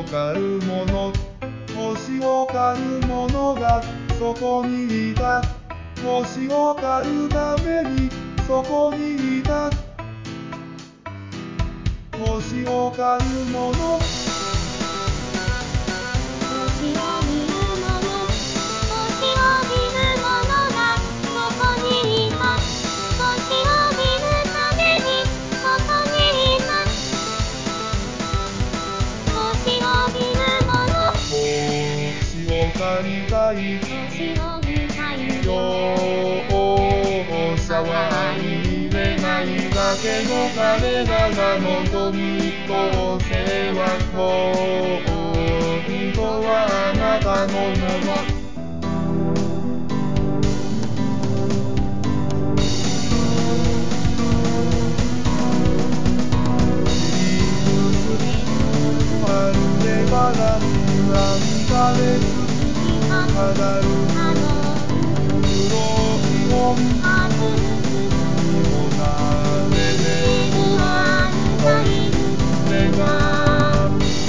を狩る者、星を狩る者がそこにいた。星を狩るためにそこにいた。星を狩る者、 星を見る者、星を見る者がそこにいた。星を見るためにそこにいた。星を見る者、 星を狩りたい。 星を見たい容赦は入れないだけの彼らが望みどうせは本当はあなたのもの。まるでバラに乱されず飾る黒い音にもなれでという手が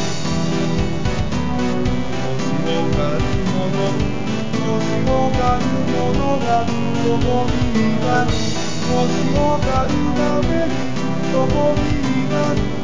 星を狩る者、星を狩る者がそこにいた。星を狩るためにそこにいた。